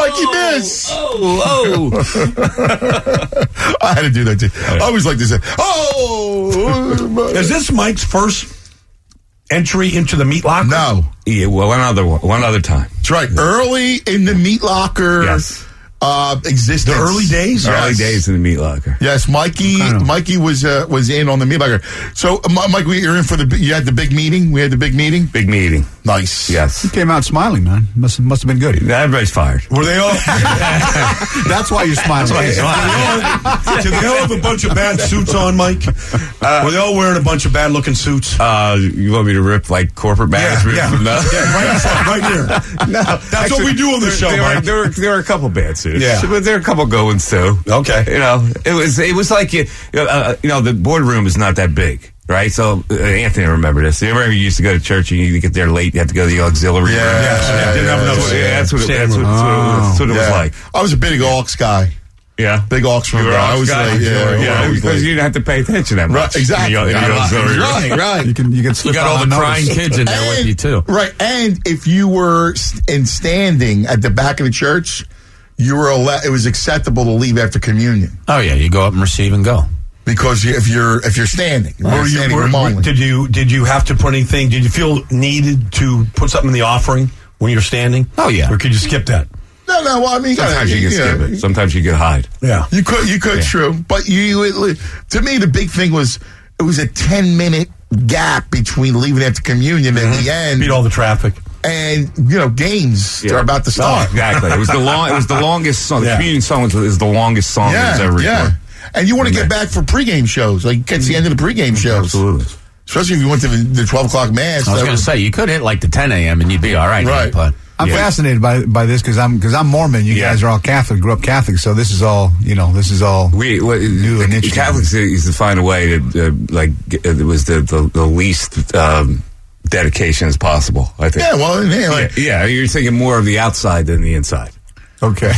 Mikey miss. Oh. I had to do that too. I always like to say, Is this Mike's first entry into the meat locker? No. Yeah, well, one other time. That's right. Early in the meat locker existence. The early days? Yes. Early days in the meat locker. Yes, Mikey was in on the meat locker. So, Mike, you're in for you had the big meeting? We had the big meeting? Big meeting. Nice. Yes. He came out smiling, man. Must have been good. Everybody's fired. Were they all? That's why you're smiling. Did they all have a bunch of bad suits on, Mike? Were they all wearing a bunch of bad-looking suits? You want me to rip like corporate badge? Yeah. Right here. No, that's what we do on the show, Mike. There were a couple bad suits. Yeah. But there were a couple good ones too. Okay. It was like the boardroom is not that big. Right, so Anthony, remember this. You remember you used to go to church and you get there late. You had to go to the auxiliary room. Didn't have enough. That's what it was like. I was a big aux guy. Yeah, big aux room guy. I was because you didn't have to pay attention that much. Right, exactly. Right. You can slip. You got all the crying kids in there with you too. Right, and if you were standing at the back of the church, you were it was acceptable to leave after communion. Oh yeah, you go up and receive and go. Because if you're standing, did you have to put anything? Did you feel needed to put something in the offering when you're standing? Oh yeah, or could you skip that? No. Well, I mean, sometimes you can skip it. Sometimes you can hide. Yeah, you could. True, but to me, the big thing was it was a 10-minute gap between leaving after communion and the end. Beat all the traffic. And games are about to start. Exactly. It was the longest song. The communion song is the longest song that's ever recorded. And you want to get back for pregame shows, like catch the end of the pregame shows. Absolutely. Especially if you went to the 12 o'clock mass. I was going to say, you could hit like the 10 a.m. and you'd be all right. Right. But I'm fascinated by this because I'm Mormon. You guys are all Catholic, grew up Catholic, so this is all new and interesting. Catholics used to find a way to it was the least dedication as possible. I think. Yeah. Well, you're thinking more of the outside than the inside. Okay.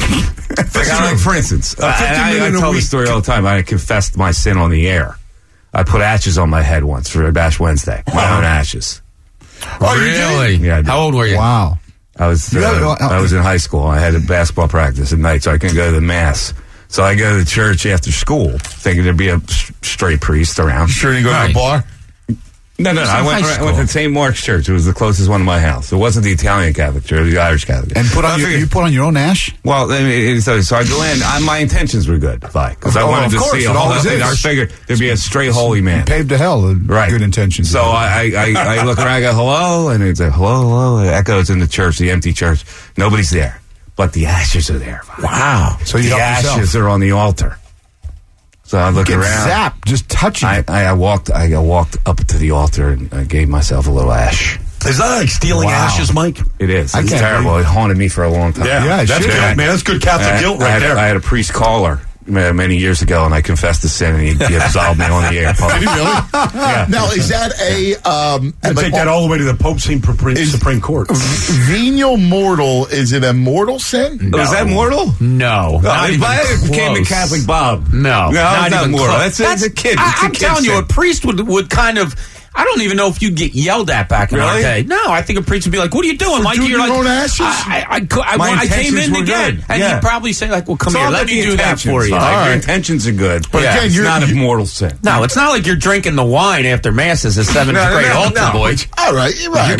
For instance, I tell this story all the time. I confessed my sin on the air. I put ashes on my head once for Ash Wednesday. My own ashes. Oh, really? Yeah. How old were you? Wow. I was in high school. I had a basketball practice at night, so I couldn't go to the mass. So I go to the church after school, thinking there'd be a straight priest around. Sure you go to the bar? No. I went to St. Mark's Church. It was the closest one to my house. It wasn't the Italian Catholic Church, the Irish Catholic. And you put on your own ash? Well, so I go in. My intentions were good, because I wanted to see a whole thing. I figured there'd be a straight holy man. You paved to hell. Right. Good intentions. So I look around, I go, hello, and it's like, hello. It echoes in the church, the empty church. Nobody's there, but the ashes are there. Wow. So the ashes are on the altar. So I look around. Zapped, just touching. I walked up to the altar and I gave myself a little ash. Is that like stealing ashes, Mike? It is. It's terrible. It haunted me for a long time. Yeah, that's good, man. That's good Catholic guilt right there. I had a priest caller many years ago, and I confessed the sin, and he absolved me on the air. Did he really? Yeah. Now, is that take that all the way to the Pope's Supreme Court. Venial mortal, is it a mortal sin? No. Is that mortal? No. If I became a Catholic Bob. No. Not even mortal. That's a kid. I'm telling you, a priest would kind of... I don't even know if you'd get yelled at back in our day. No, I think a priest would be like, "What are you doing, Mikey?" You're like, own ashes? I came in again. And he'd probably say, like, well, come here, let me do that for you. Your intentions are good. But again, it's not a mortal sin. No, it's not like you're drinking the wine after Mass as a seventh grade altar boy. All right.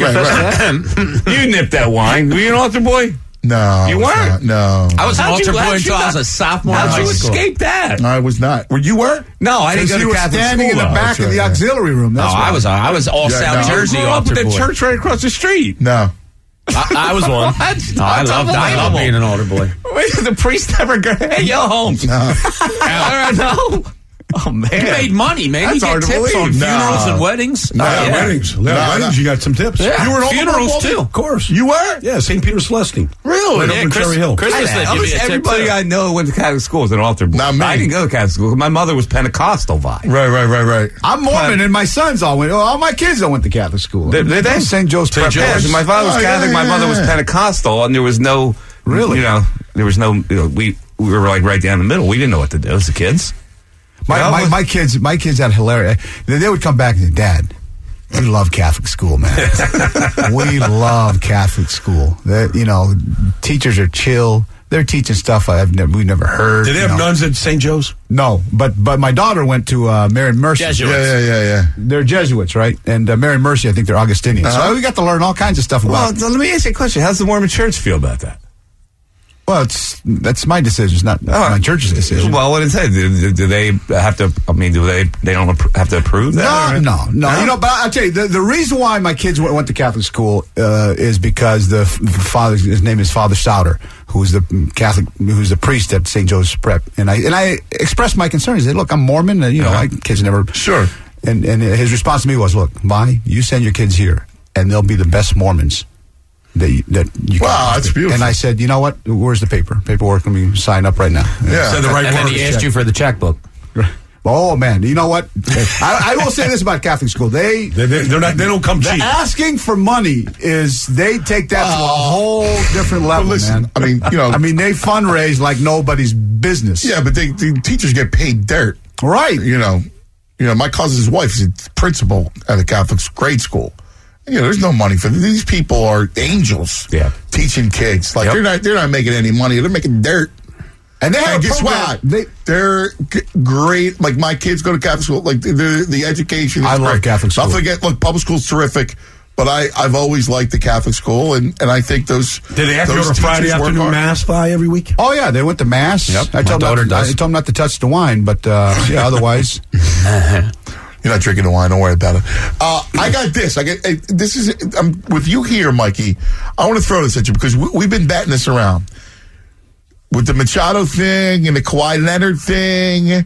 You nipped that wine. Were you an altar boy? No. You weren't? No. I was an altar boy until I was a sophomore in high school. How'd you escape that? No, I was not. You were? No, I didn't go to Catholic school. You were standing in the back of the auxiliary room. No, I was all South Jersey altar boy. I grew up with the church right across the street. No. I was one. No, I love being an altar boy. Wait, the priest never go, hey, yo, Holmes. No. No. Oh, man. You made money, man. That's you get tips on funerals and weddings. Weddings. Weddings, you got some tips. Yeah. You were an funerals, too. Of course. You were? Yeah, St. Peter's Celestine. Really? Right over in Cherry Hill. Christmas everybody I know went to Catholic school was an altar boy. Not me. I didn't go to Catholic school. My mother was Pentecostal vibe. Right. I'm Mormon, and my sons all my kids all went to Catholic school. Did they? St. Joe's Prep. Yes, my father was Catholic. My mother was Pentecostal, and there was no... Really? There was no... we were like right down the middle. We didn't know what to do as the kids. My kids had hilarious. They would come back and say, "Dad, We love Catholic school, man. We love Catholic school. Teachers are chill. They're teaching stuff we've never heard. Do they have nuns at St. Joe's? No, but my daughter went to Mary Mercy. Jesuits. Yeah. They're Jesuits, right? And Mary Mercy, I think they're Augustinians. So we got to learn all kinds of stuff about. Well, let me ask you a question. How's the Mormon Church feel about that? Well, that's my decision. It's not my church's decision. Well, what did it say? Do they have to? I mean, they don't have to approve that? No. But I'll tell you, the reason why my kids went to Catholic school is because the father, his name is Father Souter, who's the priest at St. Joseph's Prep, and I expressed my concerns. I said, "Look, I'm Mormon, and my kids never sure." And his response to me was, "Look, Vi, you send your kids here, and they'll be the best Mormons." That you can. Wow, that's beautiful. And I said, you know what? Where's the paperwork? Let me sign up right now. Yeah. Said the right and word. then he asked you for the checkbook. Oh man, you know what? I will say this about Catholic school: they don't come cheap. Asking for money they take that to a whole different level, listen, man. I mean, they fundraise like nobody's business. Yeah, but the teachers get paid dirt, right? My cousin's wife is a principal at a Catholic grade school. There's no money for these people. Are angels teaching kids. Like they're not making any money. They're making dirt. And guess what? They're great. Like my kids go to Catholic school. Like the education is I love great. Catholic school. Don't forget, look, public school's terrific. But I've always liked the Catholic school, and I think those. Did they have to go to Friday afternoon mass by every week? Oh yeah, they went to mass. Yep, I told them not to touch the wine, but otherwise. You're not drinking the wine. Don't worry about it. I got this. I'm with you here, Mikey. I want to throw this at you because we've been batting this around with the Machado thing and the Kawhi Leonard thing.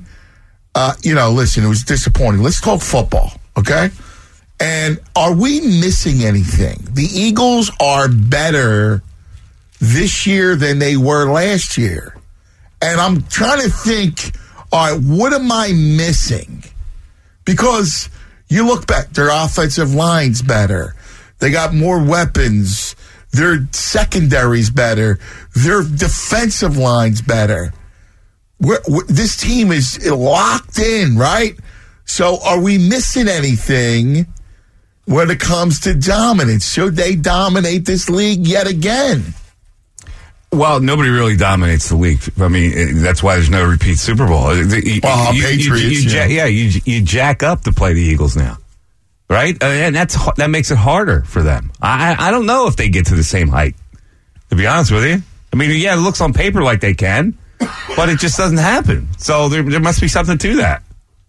Listen, it was disappointing. Let's talk football, okay? And are we missing anything? The Eagles are better this year than they were last year, and I'm trying to think. All right, what am I missing? Because you look back, their offensive line's better. They got more weapons. Their secondary's better. Their defensive line's better. This team is locked in, right? So are we missing anything when it comes to dominance? Should they dominate this league yet again? Well, nobody really dominates the league. I mean, that's why there's no repeat Super Bowl. Patriots. You jack up to play the Eagles now, right? And that makes it harder for them. I don't know if they get to the same height, to be honest with you. I mean, it looks on paper like they can, but it just doesn't happen. So there must be something to that.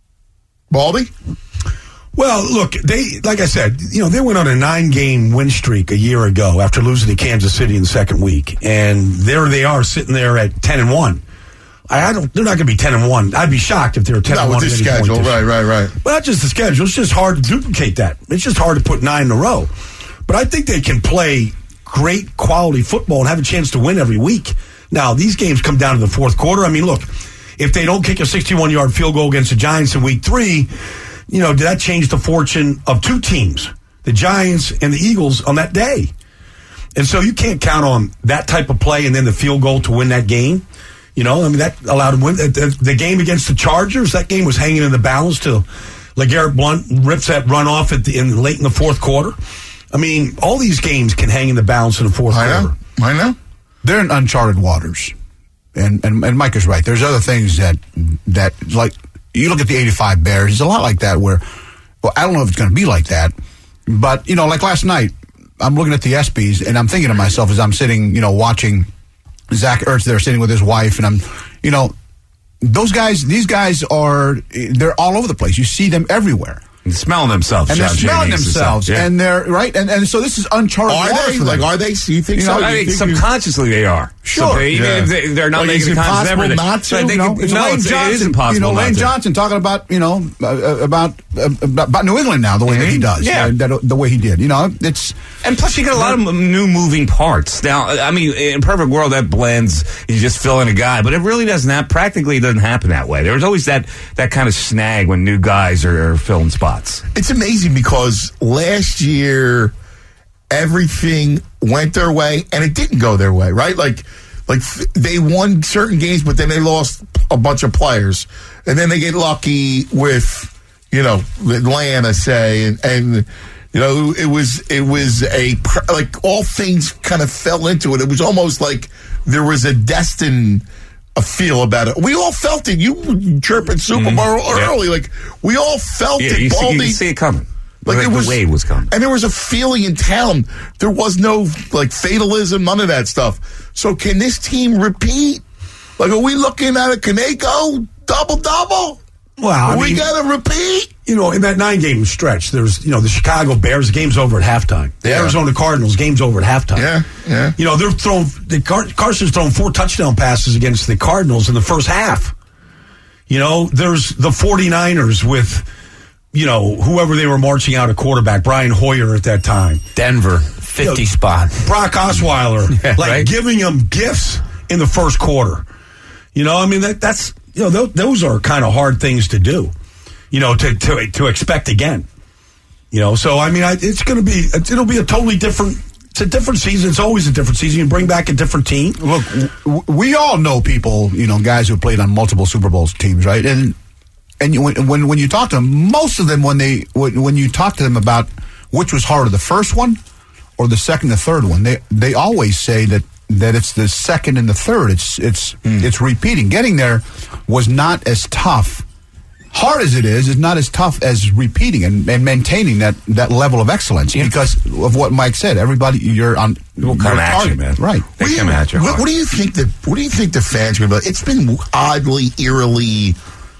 Baldy? Well, look, like I said, they went on a 9-game win streak a year ago after losing to Kansas City in the second week, and there they are sitting there at 10-1. They're not going to be 10-1. I'd be shocked if they were 10-1. Not with this schedule, right. But not just the schedule. It's just hard to duplicate that. It's just hard to put 9 in a row. But I think they can play great quality football and have a chance to win every week. Now, these games come down to the fourth quarter. I mean, look, if they don't kick a 61-yard field goal against the Giants in week 3, did that change the fortune of two teams, the Giants and the Eagles, on that day? And so you can't count on that type of play and then the field goal to win that game. That allowed them to win. The game against the Chargers, that game was hanging in the balance till LeGarrette Blount rips that run off late in the fourth quarter. I mean, all these games can hang in the balance in the fourth quarter. I know. They're in uncharted waters. And Mike is right. There's other things that like, you look at the 85 Bears, it's a lot like that where, well, I don't know if it's going to be like that, but, like last night, I'm looking at the ESPYs, and I'm thinking to myself as I'm sitting, watching Zach Ertz there sitting with his wife, and I'm, these guys they're all over the place. You see them everywhere. And smelling themselves. And they're smelling themselves. Yeah. And they're, right? And so this is uncharted water for them. Are they? So you think so? I think subconsciously they are. Sure. So even if they're not making the conscious effort. Not to? It is impossible. Lane Johnson talking about, about New England now, the way that he does. Yeah. The way he did. It's. And plus, you get a lot of new moving parts. Now, I mean, in a perfect world, that blends. You just fill in a guy, but it really doesn't happen. Practically, it doesn't happen that way. There's always that kind of snag when new guys are filling spots. It's amazing because last year everything went their way and it didn't go their way, right? Like they won certain games, but then they lost a bunch of players, and then they get lucky with Atlanta say, and it was like all things kind of fell into it. It was almost like there was a destined feel about it. We all felt it. You chirping Super Bowl early, like we all felt it. You see it coming. Like the wave was coming, and there was a feeling in town. There was no fatalism, none of that stuff. So can this team repeat? Like, are we looking at it? Can they go double? Well, we got to repeat. In that 9-game stretch, there's the Chicago Bears game's over at halftime. The Arizona Cardinals game's over at halftime. Yeah. They're throwing Carson's thrown 4 touchdown passes against the Cardinals in the first half. There's the 49ers with whoever they were marching out a quarterback, Brian Hoyer at that time. Denver, 50 spot. Brock Osweiler, giving them gifts in the first quarter. That's those are kind of hard things to do, to expect again. So it'll be a totally different. It's a different season. It's always a different season. You bring back a different team. Look, we all know people, guys who played on multiple Super Bowl teams, right? And when you talk to them, most of them when you talk to them about which was harder, the first one or the second, the third one, they always say that it's the second and the third. It's repeating. Getting there was not as tough. Hard as it is not as tough as repeating and maintaining that level of excellence because of what Mike said. Everybody, you're on. We'll come at you, man. Right? They come at you. What do you think the fans are going to? It's been oddly, eerily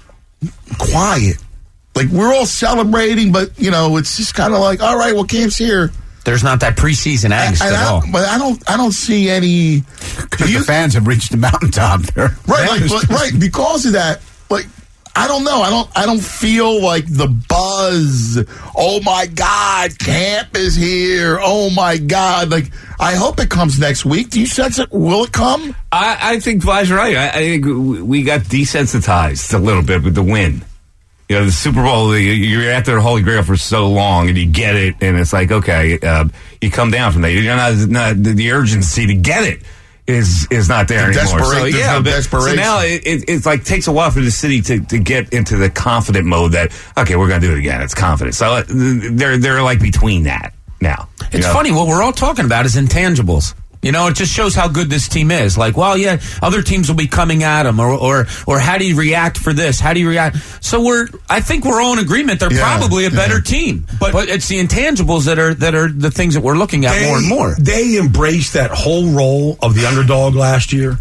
quiet. Like we're all celebrating, but it's just kind of like, all right, well, camp's here. There's not that preseason angst at all. But I don't see any. Because the fans have reached the mountaintop there, right? Because of that, I don't know. I don't feel like the buzz. Oh my God, camp is here. Oh my God! I hope it comes next week. Do you sense it? Will it come? I think Vlad's right. I think we got desensitized a little bit with the win. The Super Bowl, you're after the Holy Grail for so long, and you get it, and it's like, okay, you come down from that. You're not the urgency to get it is not there anymore. So now it's like takes a while for the city to get into the confident mode that okay, we're going to do it again. It's confident. So they're like between that now. It's funny. What we're all talking about is intangibles. It just shows how good this team is. Other teams will be coming at them, or how do you react for this? How do you react? So I think we're all in agreement. They're probably a better team, but it's the intangibles that are the things that we're looking at more and more. They embraced that whole role of the underdog last year,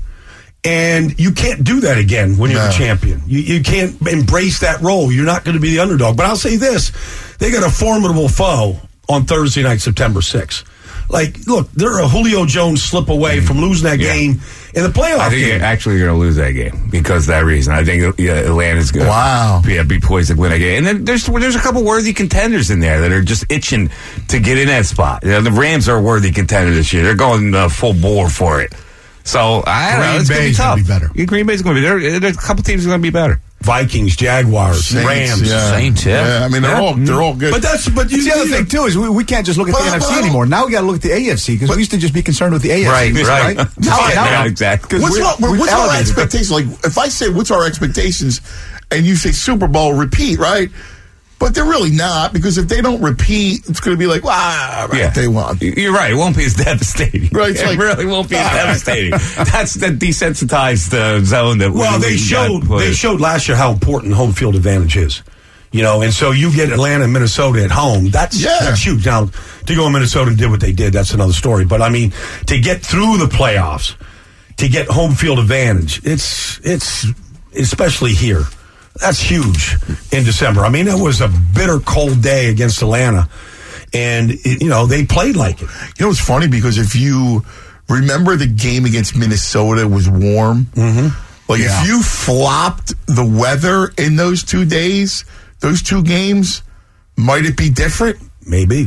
and you can't do that again when you're the champion. You can't embrace that role. You're not going to be the underdog. But I'll say this: they got a formidable foe on Thursday night, September 6th. Look, they're a Julio Jones slip away from losing that game in the playoff. I think you're actually going to lose that game because of that reason. I think Atlanta's going to be poised to win that game. And then there's a couple worthy contenders in there that are just itching to get in that spot. The Rams are a worthy contender this year. They're going full bore for it. So, I don't know. It's going to be tough. Be better. Green Bay's going to be there. There's a couple teams going to be better. Vikings, Jaguars, Saints, Rams, Saints. Yeah, I mean they're all good. But the other thing too is we can't just look at the NFC anymore. Now we got to look at the AFC because we used to just be concerned with the AFC. Right. Now, exactly. What's our expectations? If I say what's our expectations, and you say Super Bowl repeat, right? But they're really not, because if they don't repeat, it's going to be like, they won. You're right. It won't be as devastating. Right. It really won't be as devastating. That's the desensitized zone that they showed last year how important home field advantage is. And so you get Atlanta and Minnesota at home. That's huge. Now, to go in Minnesota and did what they did, that's another story. But, I mean, to get through the playoffs, to get home field advantage, it's especially here. That's huge in December. I mean, it was a bitter cold day against Atlanta, and they played like it. It's funny because if you remember the game against Minnesota was warm. Mm-hmm. If you flopped the weather in those 2 days, those two games, might it be different? Maybe.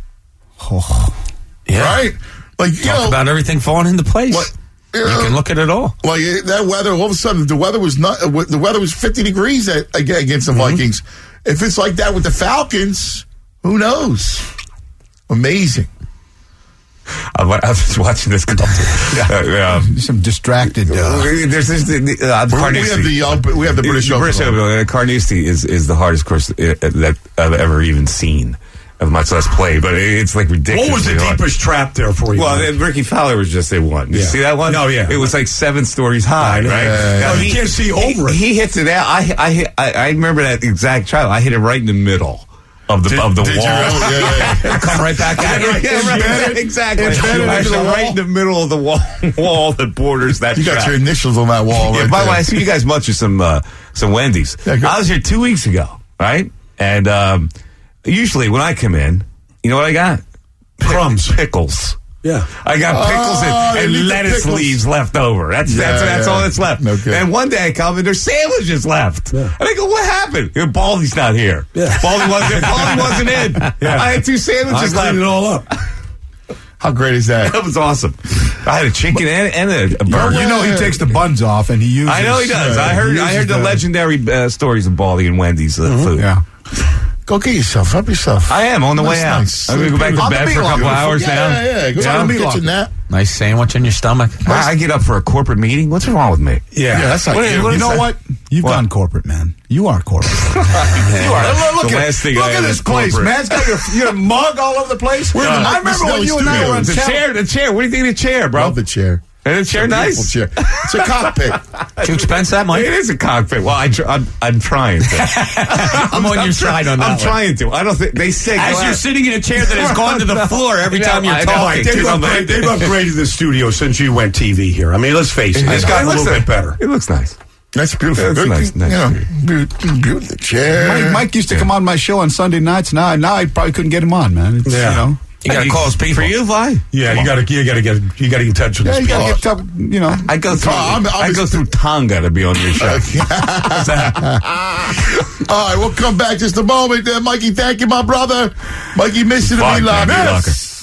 Right? Talk about everything falling into place. You can look at it all. That weather, all of a sudden, the weather was 50 degrees against the Vikings. If it's like that with the Falcons, who knows? Amazing. I was watching this call. Some distracted. There's this. we have the British Open. Carnoustie is the hardest course that I've ever even seen, much less played. But it's like ridiculous. What was the deepest trap there for you? Well, Ricky Fowler was just one. You see that one? No, yeah. It was like 7 stories high, right? Now, you can't see over it. He hits it out. I remember that exact trial. I hit it right in the middle of the wall. Yeah. Come right back at it. Exactly. I hit it right in the middle of the wall that borders that You track. got your initials on that wall. Yeah, right by the there. way, I see you guys munching some Wendy's. Yeah, I was here 2 weeks ago, right? And usually when I come in, you know what I got? Crumbs. Pickles. Yeah. I got pickles they and leave the lettuce pickles. leaves left over. That's all that's left. Okay. And one day I come in, there's sandwiches left. Yeah. And I go, what happened? Baldy's not here. Yeah. Baldy wasn't in. Yeah. I had 2 sandwiches I cleaned left. it all up. How great is that? That was awesome. I had a chicken and a burger. You know he takes the buns off and he uses. I know he does. I heard the legendary stories of Baldy and Wendy's food. Yeah. Go get yourself. Help yourself. I am on the way out. Nice. I'm going to go back to On the bed for a meat couple locker. hours now. Yeah. Go Yeah. to the kitchen nap. Nice sandwich in your stomach. I get up for a corporate meeting. What's wrong with me? Yeah. that's not What is- you. what You is know that? what? You've What? gone corporate, man. You are corporate. You are. Look The at, last thing look I at had this is place, corporate. man. It's got your mug all over the place. I remember when you and I were on The chair. What do you think of the chair, bro? Love the chair. Is the chair Beautiful nice? chair. It's a cockpit. Did you expense that, Mike? It is a cockpit. Well, I'm trying to. I'm on your side on that I'm one. trying to. I don't think they say. As you're sitting in a chair that has gone to the floor every time you're I know. talking. They've upgraded the studio since you went TV here. I mean, let's face it. It's gotten a little bit better. It looks nice. That's beautiful. That's nice. Beautiful chair. Mike used to come on my show on Sunday nights. Now I probably couldn't get him on, man. It's, Yeah. You know. You got to call his people. For you, Vi? Yeah, you got to get in touch with Yeah, this you got to people. get tough, you know. I go through. I'm I go through Tonga to be on your show. All right, we'll come back just a moment. Mikey, thank you, my brother. Mikey, Mr. the Fuck, Meat man, Locker. Meat Locker.